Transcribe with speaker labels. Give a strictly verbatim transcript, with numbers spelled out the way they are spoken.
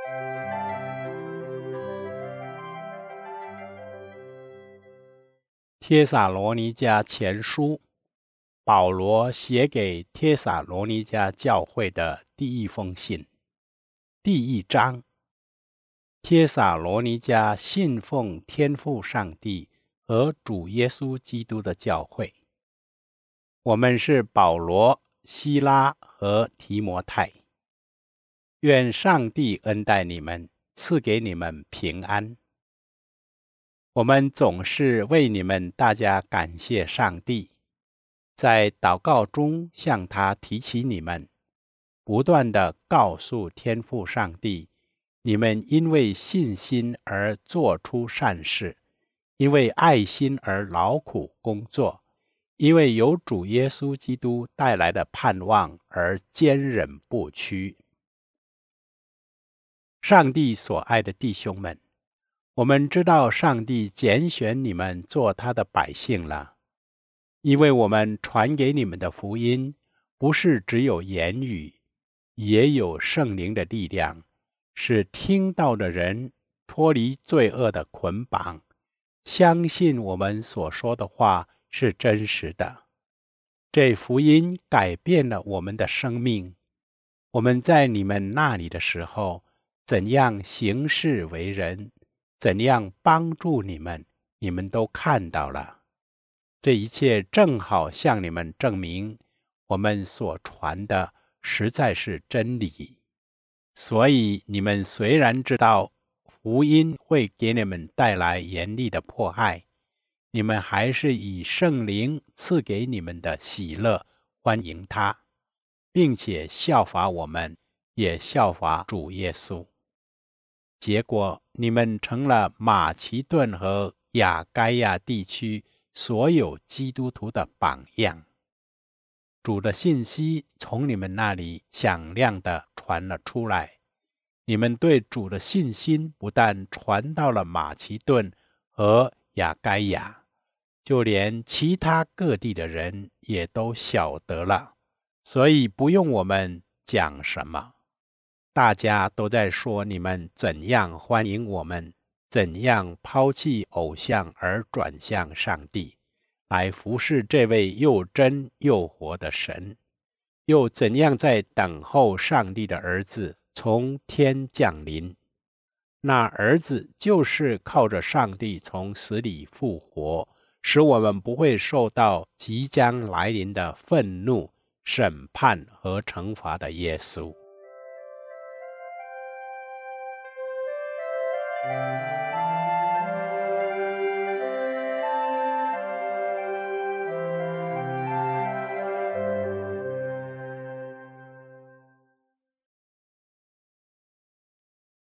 Speaker 1: 帖撒罗尼迦前书，保罗写给帖撒罗尼迦教会的第一封信，第一章。帖撒罗尼迦信奉天父上帝和主耶稣基督的教会。我们是保罗、希拉和提摩太。愿上帝恩待你们，赐给你们平安。我们总是为你们大家感谢上帝，在祷告中向他提起你们，不断地告诉天父上帝，你们因为信心而做出善事，因为爱心而劳苦工作，因为有主耶稣基督带来的盼望而坚忍不屈。上帝所爱的弟兄们，我们知道上帝拣选你们做他的百姓了，因为我们传给你们的福音，不是只有言语，也有圣灵的力量，使听到的人脱离罪恶的捆绑，相信我们所说的话是真实的。这福音改变了我们的生命。我们在你们那里的时候，怎样行事为人，怎样帮助你们，你们都看到了。这一切正好向你们证明，我们所传的实在是真理。所以你们虽然知道福音会给你们带来严厉的迫害，你们还是以圣灵赐给你们的喜乐欢迎他，并且效法我们，也效法主耶稣。结果你们成了马其顿和亚该亚地区所有基督徒的榜样。主的信息从你们那里响亮地传了出来，你们对主的信心不但传到了马其顿和亚该亚，就连其他各地的人也都晓得了，所以不用我们讲什么。大家都在说你们怎样欢迎我们，怎样抛弃偶像而转向上帝，来服侍这位又真又活的神，又怎样在等候上帝的儿子从天降临。那儿子就是靠着上帝从死里复活，使我们不会受到即将来临的愤怒、审判和惩罚的耶稣。